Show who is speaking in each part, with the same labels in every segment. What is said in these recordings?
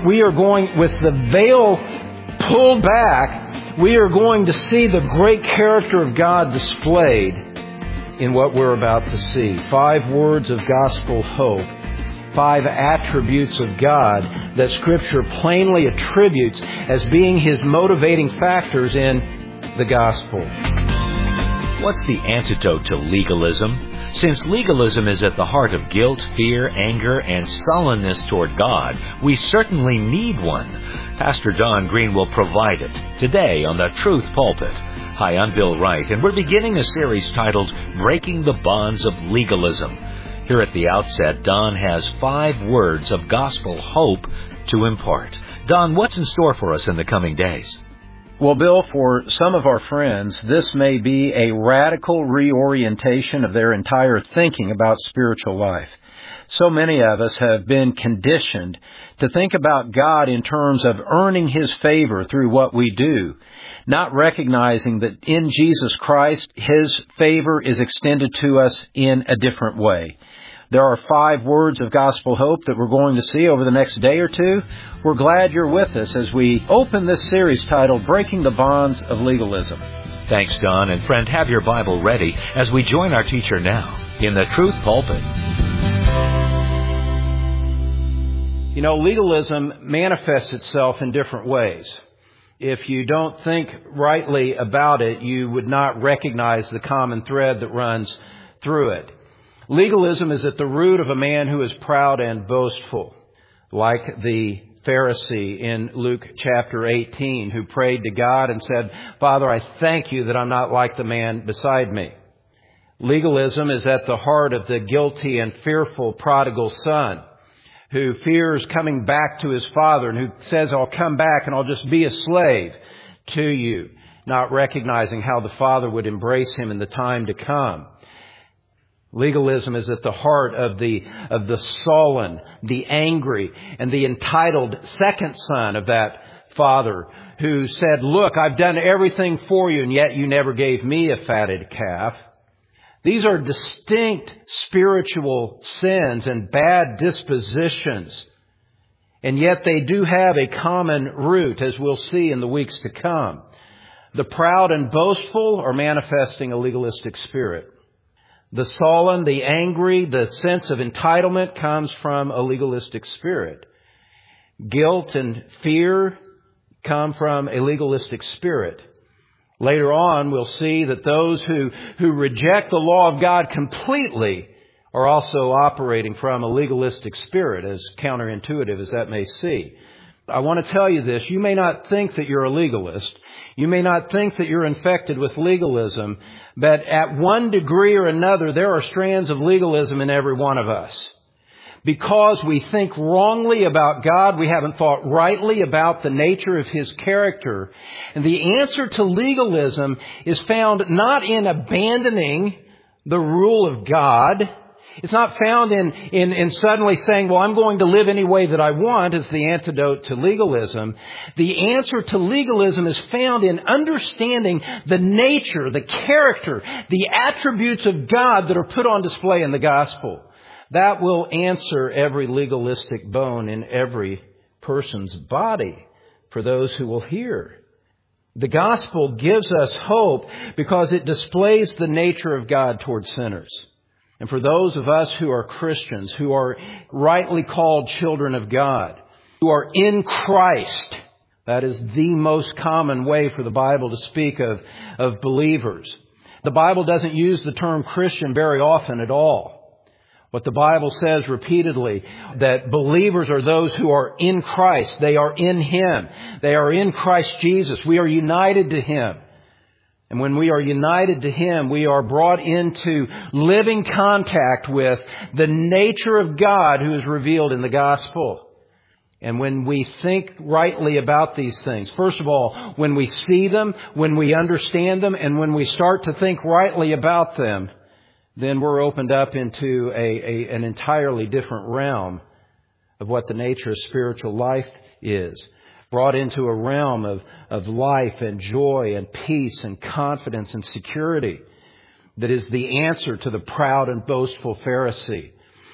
Speaker 1: we are going, with the veil pulled back, we are going to see the great character of God displayed in what we're about to see. 5 words of gospel hope. 5 attributes of God that Scripture plainly attributes as being His motivating factors in the gospel.
Speaker 2: What's the antidote to legalism? Since legalism is at the heart of guilt, fear, anger, and sullenness toward God, we certainly need one. Pastor Don Green will provide it today on the Truth Pulpit. Hi, I'm Bill Wright, and we're beginning a series titled Breaking the Bonds of Legalism. Here at the outset, Don has 5 words of gospel hope to impart. Don, what's in store for us in the coming days?
Speaker 1: Well, Bill, for some of our friends, this may be a radical reorientation of their entire thinking about spiritual life. So many of us have been conditioned to think about God in terms of earning His favor through what we do, not recognizing that in Jesus Christ, His favor is extended to us in a different way. There are 5 words of gospel hope that we're going to see over the next day or two. We're glad you're with us as we open this series titled Breaking the Bonds of Legalism.
Speaker 2: Thanks, Don. And friend, have your Bible ready as we join our teacher now in the Truth Pulpit.
Speaker 1: You know, legalism manifests itself in different ways. If you don't think rightly about it, you would not recognize the common thread that runs through it. Legalism is at the root of a man who is proud and boastful, like the Pharisee in Luke chapter 18, who prayed to God and said, "Father, I thank you that I'm not like the man beside me." Legalism is at the heart of the guilty and fearful prodigal son, who fears coming back to his father and who says, "I'll come back and I'll just be a slave to you," not recognizing how the father would embrace him in the time to come. Legalism is at the heart of the sullen, the angry, and the entitled second son of that father who said, "Look, I've done everything for you, and yet you never gave me a fatted calf." These are distinct spiritual sins and bad dispositions, and yet they do have a common root, as we'll see in the weeks to come. The proud and boastful are manifesting a legalistic spirit. The sullen, the angry, the sense of entitlement comes from a legalistic spirit. Guilt and fear come from a legalistic spirit. Later on, we'll see that those who reject the law of God completely are also operating from a legalistic spirit, as counterintuitive as that may seem. I want to tell you this. You may not think that you're a legalist. You may not think that you're infected with legalism, but at one degree or another, there are strands of legalism in every one of us. Because we think wrongly about God, we haven't thought rightly about the nature of His character. And the answer to legalism is found not in abandoning the rule of God. It's not found in suddenly saying, "Well, I'm going to live any way that I want," as the antidote to legalism. The answer to legalism is found in understanding the nature, the character, the attributes of God that are put on display in the gospel. That will answer every legalistic bone in every person's body for those who will hear. The gospel gives us hope because it displays the nature of God toward sinners. And for those of us who are Christians, who are rightly called children of God, who are in Christ, that is the most common way for the Bible to speak of believers. The Bible doesn't use the term Christian very often at all. What the Bible says repeatedly, that believers are those who are in Christ. They are in Him. They are in Christ Jesus. We are united to Him. And when we are united to Him, we are brought into living contact with the nature of God who is revealed in the gospel. And when we think rightly about these things, first of all, when we see them, when we understand them, and when we start to think rightly about them, then we're opened up into an entirely different realm of what the nature of spiritual life is. Brought into a realm of life and joy and peace and confidence and security that is the answer to the proud and boastful Pharisee.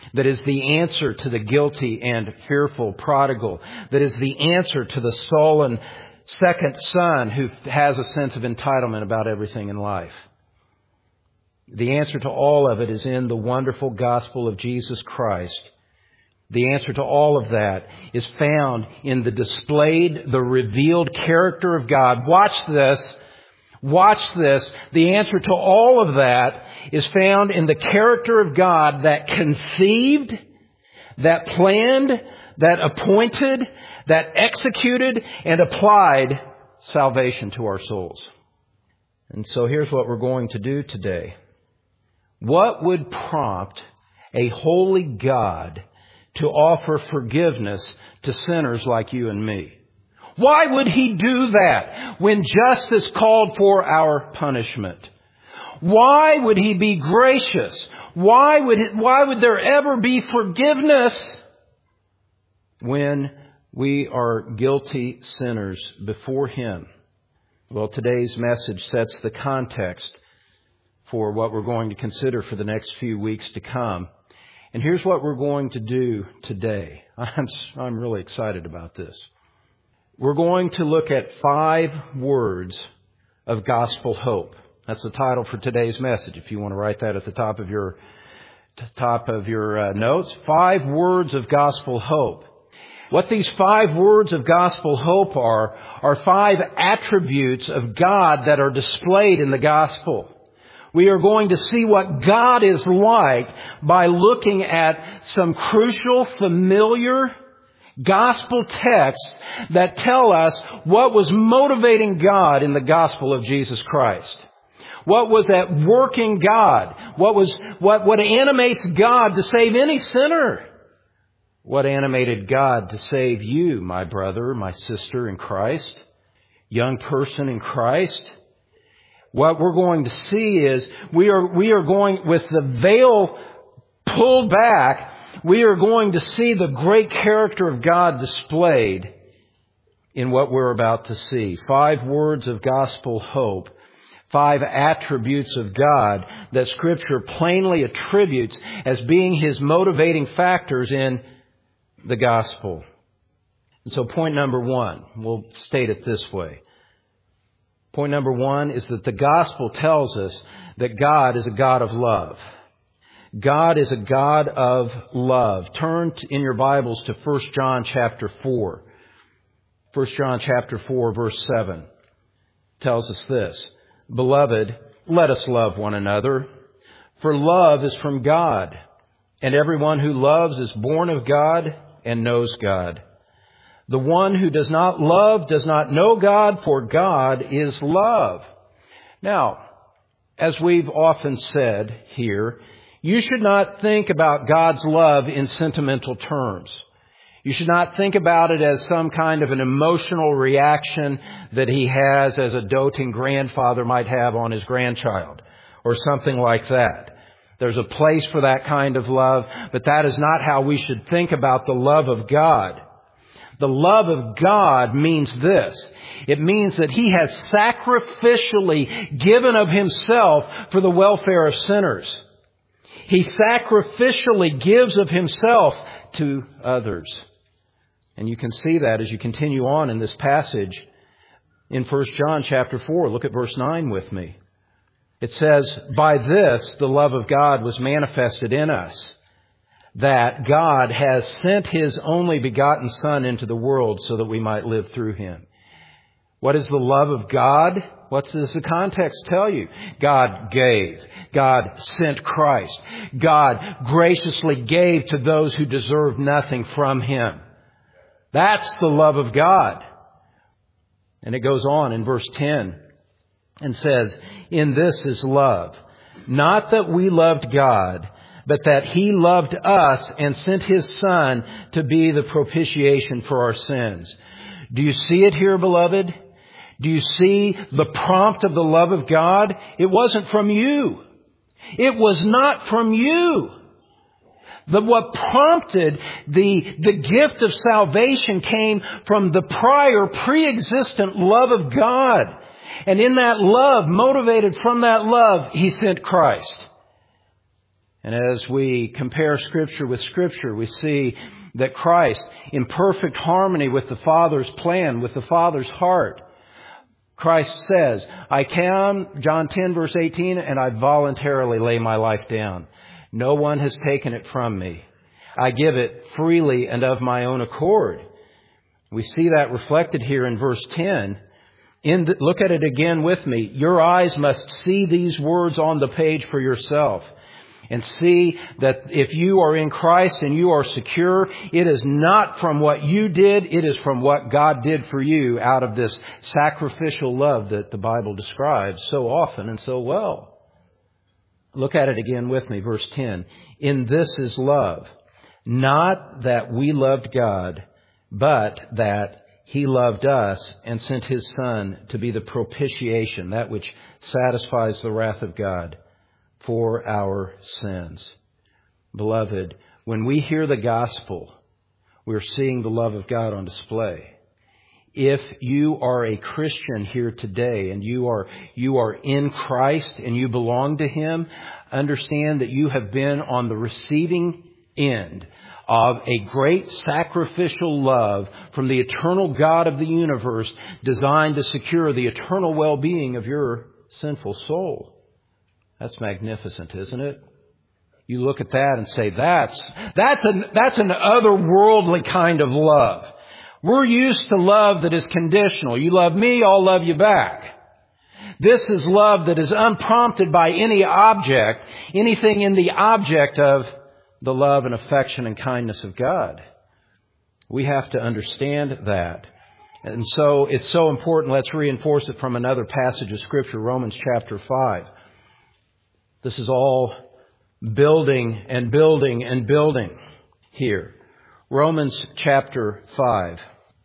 Speaker 1: that is the answer to the guilty and fearful prodigal, that is the answer to the sullen second son who has a sense of entitlement about everything in life. The answer to all of it is in the wonderful gospel of Jesus Christ. The answer to all of that is found in the revealed character of God. Watch this. Watch this. The answer to all of that is found in the character of God that conceived, that planned, that appointed, that executed, and applied salvation to our souls. And so here's what we're going to do today. What would prompt a holy God to offer forgiveness to sinners like you and me? Why would He do that when justice called for our punishment? Why would He be gracious? Why would there ever be forgiveness when we are guilty sinners before Him? Well, today's message sets the context for what we're going to consider for the next few weeks to come. And here's what we're going to do today. I'm really excited about this. We're going to look at 5 words of gospel hope. That's the title for today's message. If you want to write that at the top of your notes, 5 words of gospel hope. What these 5 words of gospel hope are 5 attributes of God that are displayed in the gospel. We are going to see what God is like by looking at some crucial, familiar gospel texts that tell us what was motivating God in the gospel of Jesus Christ. What was at work in God? What animates God to save any sinner? What animated God to save you, my brother, my sister in Christ, young person in Christ? What we're going to see is we are going, with the veil pulled back, we are going to see the great character of God displayed in what we're about to see. 5 words of gospel hope. 5 attributes of God that Scripture plainly attributes as being His motivating factors in the gospel. And so point number 1, we'll state it this way. Point number 1 is that the gospel tells us that God is a God of love. God is a God of love. Turn in your Bibles to 1 John chapter 4. 1 John chapter 4 verse 7 tells us this. Beloved, let us love one another, for love is from God, and everyone who loves is born of God and knows God. The one who does not love does not know God, for God is love. Now, as we've often said here, you should not think about God's love in sentimental terms. You should not think about it as some kind of an emotional reaction that He has as a doting grandfather might have on his grandchild or something like that. There's a place for that kind of love, but that is not how we should think about the love of God. The love of God means this. It means that He has sacrificially given of Himself for the welfare of sinners. He sacrificially gives of Himself to others. And you can see that as you continue on in this passage in 1 John chapter 4. Look at verse 9 with me. It says, by this the love of God was manifested in us, that God has sent His only begotten Son into the world so that we might live through Him. What is the love of God? What does the context tell you? God gave. God sent Christ. God graciously gave to those who deserved nothing from Him. That's the love of God. And it goes on in verse 10 and says, in this is love, not that we loved God, but that He loved us and sent His Son to be the propitiation for our sins. Do you see it here, beloved? Do you see the prompt of the love of God? It wasn't from you. It was not from you. What prompted the gift of salvation came from the prior pre-existent love of God. And in that love, motivated from that love, He sent Christ. And as we compare Scripture with Scripture, we see that Christ, in perfect harmony with the Father's plan, with the Father's heart, Christ says, I come, John 10 verse 18, and I voluntarily lay my life down. No one has taken it from me. I give it freely and of my own accord. We see that reflected here in verse 10. Look at it again with me. Your eyes must see these words on the page for yourself. And see that if you are in Christ and you are secure, it is not from what you did, it is from what God did for you out of this sacrificial love that the Bible describes so often and so well. Look at it again with me, verse 10. In this is love, not that we loved God, but that He loved us and sent His Son to be the propitiation, that which satisfies the wrath of God, for our sins. Beloved, when we hear the gospel, we're seeing the love of God on display. If you are a Christian here today and you are in Christ and you belong to Him, understand that you have been on the receiving end of a great sacrificial love from the eternal God of the universe, designed to secure the eternal well-being of your sinful soul. That's magnificent, isn't it? You look at that and say, that's an otherworldly kind of love. We're used to love that is conditional. You love me, I'll love you back. This is love that is unprompted by any object, anything in the object of the love and affection and kindness of God. We have to understand that. And so it's so important. Let's reinforce it from another passage of Scripture, Romans chapter 5. This is all building and building and building here. Romans chapter 5,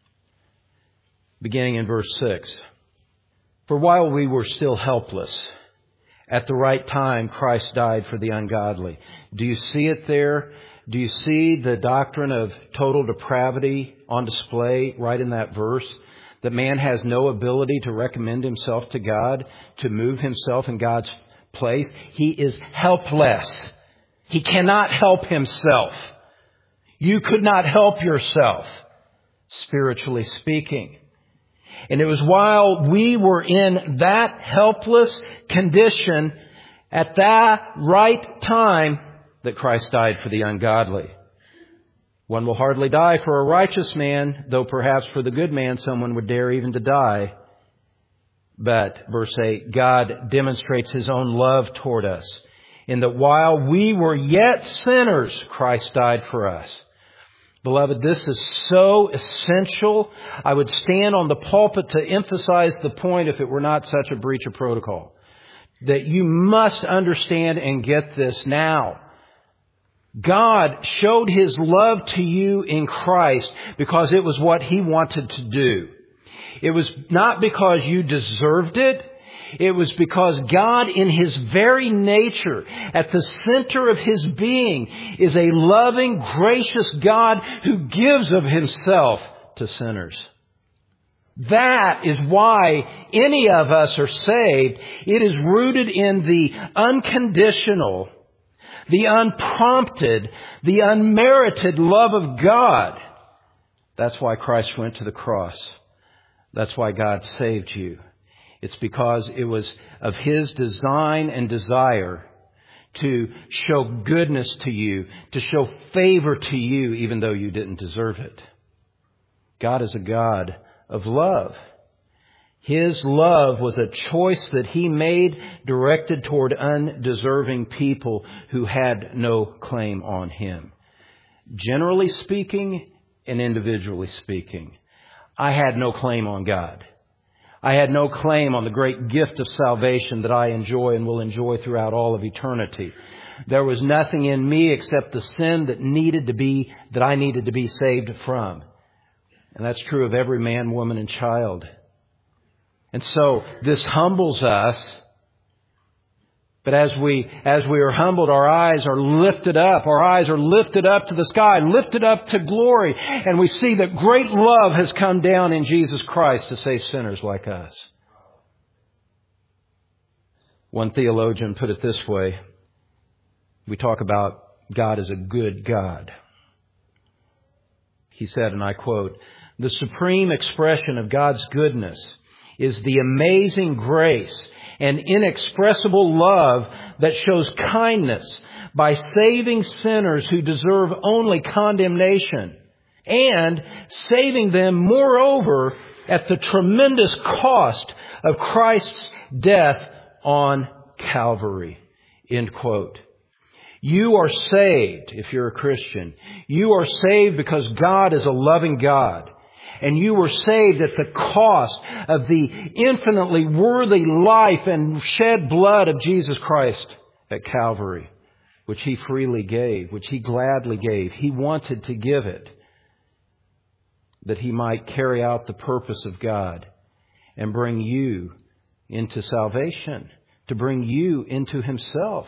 Speaker 1: beginning in verse 6. For while we were still helpless, at the right time Christ died for the ungodly. Do you see it there? Do you see the doctrine of total depravity on display right in that verse? That man has no ability to recommend himself to God, to move himself in God's place. He is helpless. He cannot help himself. You could not help yourself, spiritually speaking. And it was while we were in that helpless condition at that right time that Christ died for the ungodly. One will hardly die for a righteous man, though perhaps for the good man someone would dare even to die. But, verse 8, God demonstrates His own love toward us, in that while we were yet sinners, Christ died for us. Beloved, this is so essential. I would stand on the pulpit to emphasize the point if it were not such a breach of protocol. That you must understand and get this now. God showed His love to you in Christ because it was what He wanted to do. It was not because you deserved it. It was because God, in His very nature, at the center of His being, is a loving, gracious God who gives of Himself to sinners. That is why any of us are saved. It is rooted in the unconditional, the unprompted, the unmerited love of God. That's why Christ went to the cross. That's why God saved you. It's because it was of His design and desire to show goodness to you, to show favor to you, even though you didn't deserve it. God is a God of love. His love was a choice that He made directed toward undeserving people who had no claim on Him. Generally speaking and individually speaking, I had no claim on God. I had no claim on the great gift of salvation that I enjoy and will enjoy throughout all of eternity. There was nothing in me except the sin that I needed to be saved from. And that's true of every man, woman, and child. And so this humbles us. But as we are humbled, our eyes are lifted up. Our eyes are lifted up to the sky, lifted up to glory. And we see that great love has come down in Jesus Christ to save sinners like us. One theologian put it this way: We talk about God as a good God. He said, and I quote, "The supreme expression of God's goodness is the amazing grace and inexpressible love that shows kindness by saving sinners who deserve only condemnation, and saving them, moreover, at the tremendous cost of Christ's death on Calvary." End quote. You are saved, if you're a Christian. You are saved because God is a loving God. And you were saved at the cost of the infinitely worthy life and shed blood of Jesus Christ at Calvary, which He freely gave, which He gladly gave. He wanted to give it, that He might carry out the purpose of God and bring you into salvation, to bring you into Himself.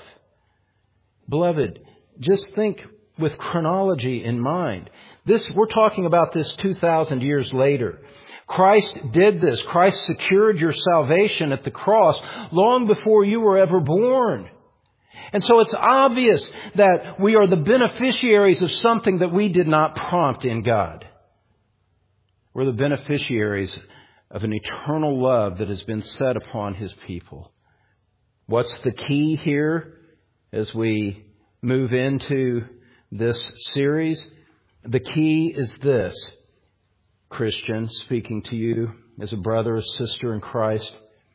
Speaker 1: Beloved, just think with chronology in mind. We're talking about this 2,000 years later. Christ did this. Christ secured your salvation at the cross long before you were ever born. And so it's obvious that we are the beneficiaries of something that we did not prompt in God. We're the beneficiaries of an eternal love that has been set upon His people. What's the key here as we move into this series? The key is this, Christian, speaking to you as a brother or sister in Christ.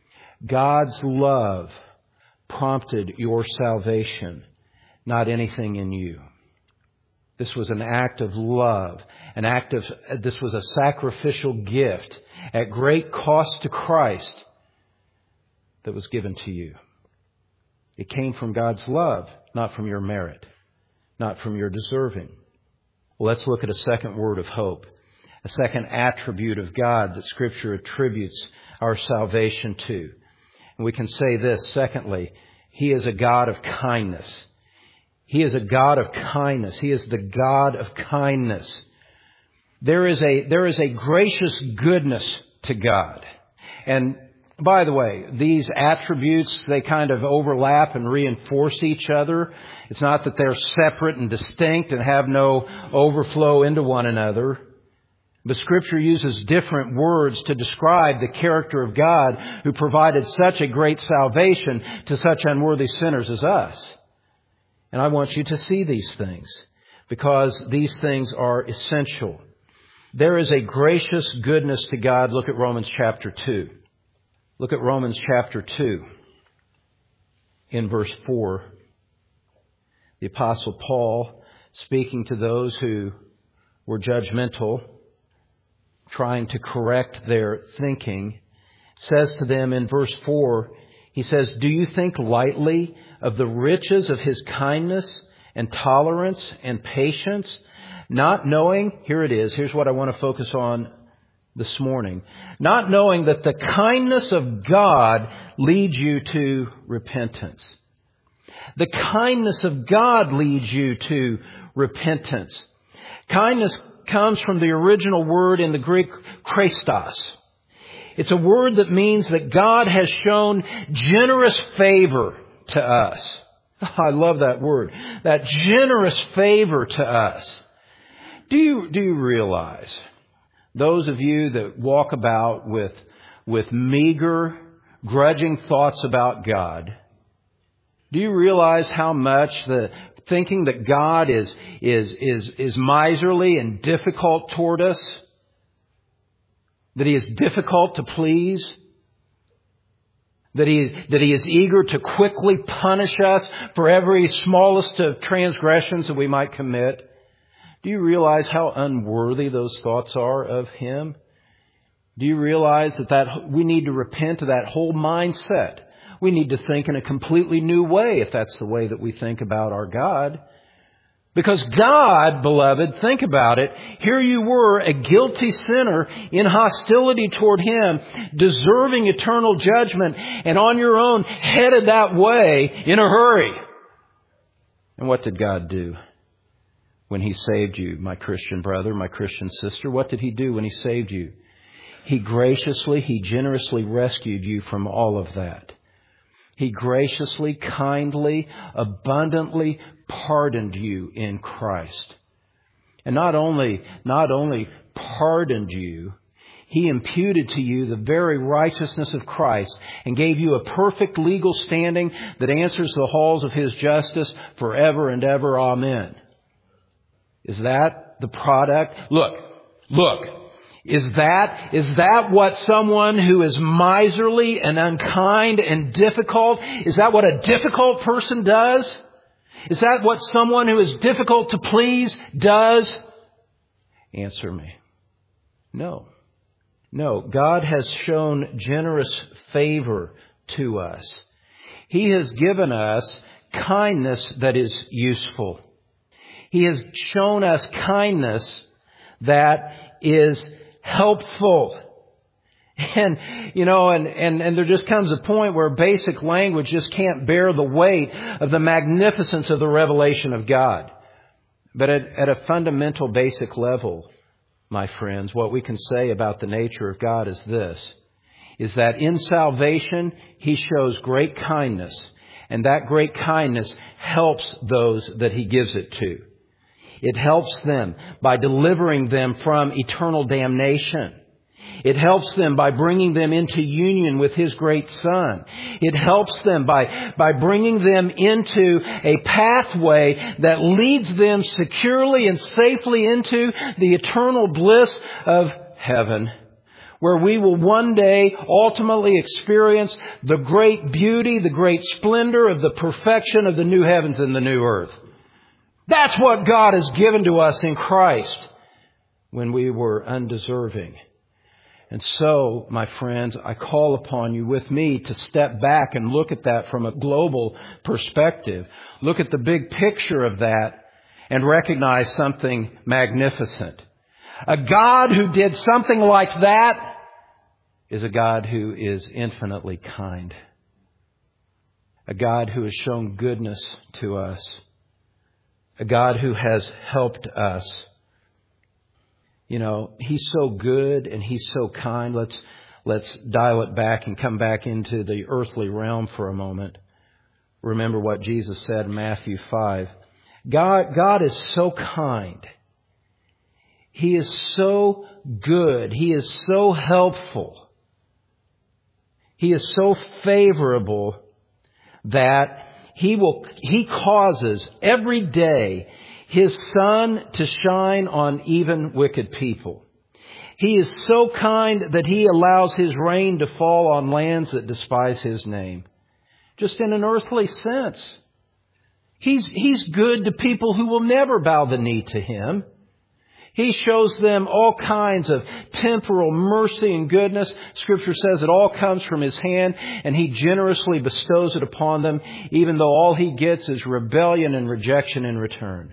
Speaker 1: God's love prompted your salvation, not anything in you. This was an act of love, this was a sacrificial gift at great cost to Christ that was given to you. It came from God's love, not from your merit, not from your deserving. Well, let's look at a second word of hope, a second attribute of God that Scripture attributes our salvation to. And we can say this, secondly, He is a God of kindness. He is a God of kindness. He is the God of kindness. There is a gracious goodness to God. And by the way, these attributes, they kind of overlap and reinforce each other. It's not that they're separate and distinct and have no overflow into one another. But Scripture uses different words to describe the character of God who provided such a great salvation to such unworthy sinners as us. And I want you to see these things because these things are essential. There is a gracious goodness to God. Look at Romans chapter 2. Look at Romans chapter 2 in verse 4. The Apostle Paul, speaking to those who were judgmental, trying to correct their thinking, says to them in verse 4, he says, "Do you think lightly of the riches of His kindness and tolerance and patience, not knowing," here it is, here's what I want to focus on this morning, "not knowing that the kindness of God leads you to repentance." The kindness of God leads you to repentance. Kindness comes from the original word in the Greek, Christos. It's a word that means that God has shown generous favor to us. I love that word. That generous favor to us. Do you realize, those of you that walk about with meager, grudging thoughts about God, do you realize how much the thinking that God is miserly and difficult toward us? That He is difficult to please? That He is eager to quickly punish us for every smallest of transgressions that we might commit? Do you realize how unworthy those thoughts are of Him? Do you realize that we need to repent of that whole mindset? We need to think in a completely new way if that's the way that we think about our God. Because God, beloved, think about it, here you were, a guilty sinner in hostility toward Him, deserving eternal judgment, and on your own headed that way in a hurry. And what did God do when He saved you, my Christian brother, my Christian sister? What did He do when He saved you? He graciously, He generously rescued you from all of that. He graciously, kindly, abundantly pardoned you in Christ. And not only pardoned you, He imputed to you the very righteousness of Christ and gave you a perfect legal standing that answers the halls of His justice forever and ever. Amen. Is that the product? Look. Is that what someone who is miserly and unkind and difficult, is that what a difficult person does? Is that what someone who is difficult to please does? Answer me. No. God has shown generous favor to us. He has given us kindness that is useful. He has shown us kindness that is helpful. And there just comes a point where basic language just can't bear the weight of the magnificence of the revelation of God. But at a fundamental basic level, my friends, what we can say about the nature of God is this, is that in salvation, He shows great kindness, and that great kindness helps those that He gives it to. It helps them by delivering them from eternal damnation. It helps them by bringing them into union with His great Son. It helps them by bringing them into a pathway that leads them securely and safely into the eternal bliss of heaven, where we will one day ultimately experience the great beauty, the great splendor of the perfection of the new heavens and the new earth. That's what God has given to us in Christ when we were undeserving. And so, my friends, I call upon you with me to step back and look at that from a global perspective. Look at the big picture of that and recognize something magnificent. A God who did something like that is a God who is infinitely kind. A God who has shown goodness to us. A God who has helped us. He's so good and He's so kind. Let's dial it back and come back into the earthly realm for a moment. Remember what Jesus said in Matthew 5. God is so kind. He is so good. He is so helpful. He is so favorable that He causes every day His sun to shine on even wicked people. He is so kind that He allows His rain to fall on lands that despise His name. Just in an earthly sense. He's good to people who will never bow the knee to Him. He shows them all kinds of temporal mercy and goodness. Scripture says it all comes from His hand, and He generously bestows it upon them, even though all He gets is rebellion and rejection in return.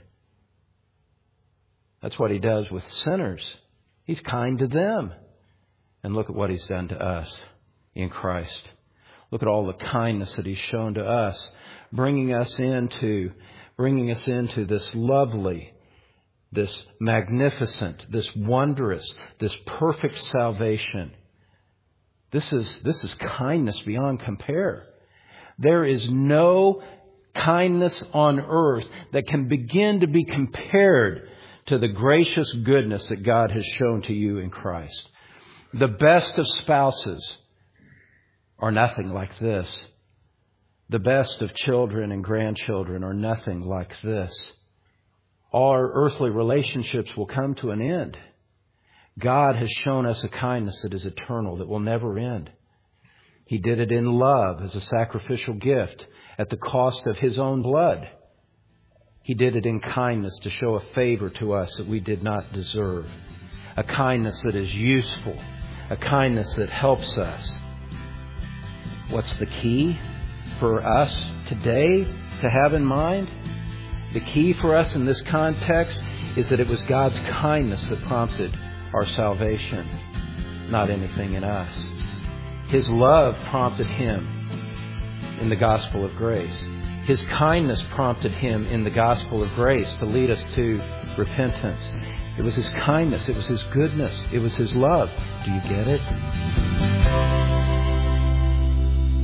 Speaker 1: That's what He does with sinners. He's kind to them. And look at what He's done to us in Christ. Look at all the kindness that He's shown to us, bringing us into this lovely, this magnificent, this wondrous, this perfect salvation. This is kindness beyond compare. There is no kindness on earth that can begin to be compared to the gracious goodness that God has shown to you in Christ. The best of spouses are nothing like this. The best of children and grandchildren are nothing like this. All our earthly relationships will come to an end. God has shown us a kindness that is eternal, that will never end. He did it in love as a sacrificial gift at the cost of His own blood. He did it in kindness to show a favor to us that we did not deserve. A kindness that is useful. A kindness that helps us. What's the key for us today to have in mind? The key for us in this context is that it was God's kindness that prompted our salvation, not anything in us. His love prompted Him in the gospel of grace. His kindness prompted Him in the gospel of grace to lead us to repentance. It was His kindness. It was His goodness. It was His love. Do you get it?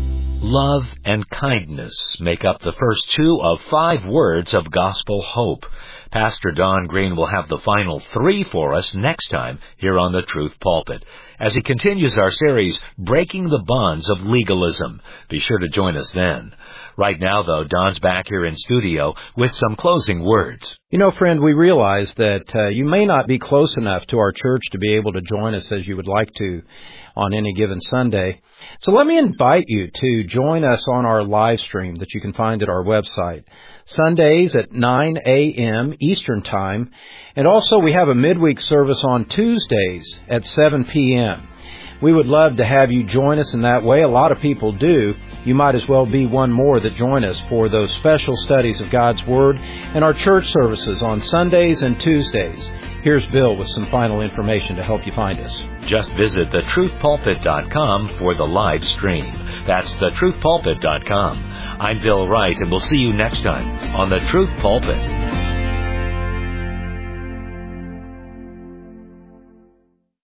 Speaker 2: Love and kindness make up the first 2 of 5 words of gospel hope. Pastor Don Green will have the final 3 for us next time here on the Truth Pulpit, as he continues our series, Breaking the Bonds of Legalism. Be sure to join us then. Right now, though, Don's back here in studio with some closing words.
Speaker 1: You know, friend, we realize that you may not be close enough to our church to be able to join us as you would like to on any given Sunday. So let me invite you to join us on our live stream that you can find at our website, Sundays at 9 a.m. Eastern Time. And also we have a midweek service on Tuesdays at 7 p.m. We would love to have you join us in that way. A lot of people do. You might as well be one more that join us for those special studies of God's Word and our church services on Sundays and Tuesdays. Here's Bill with some final information to help you find us.
Speaker 2: Just visit thetruthpulpit.com for the live stream. That's thetruthpulpit.com. I'm Bill Wright, and we'll see you next time on The Truth Pulpit.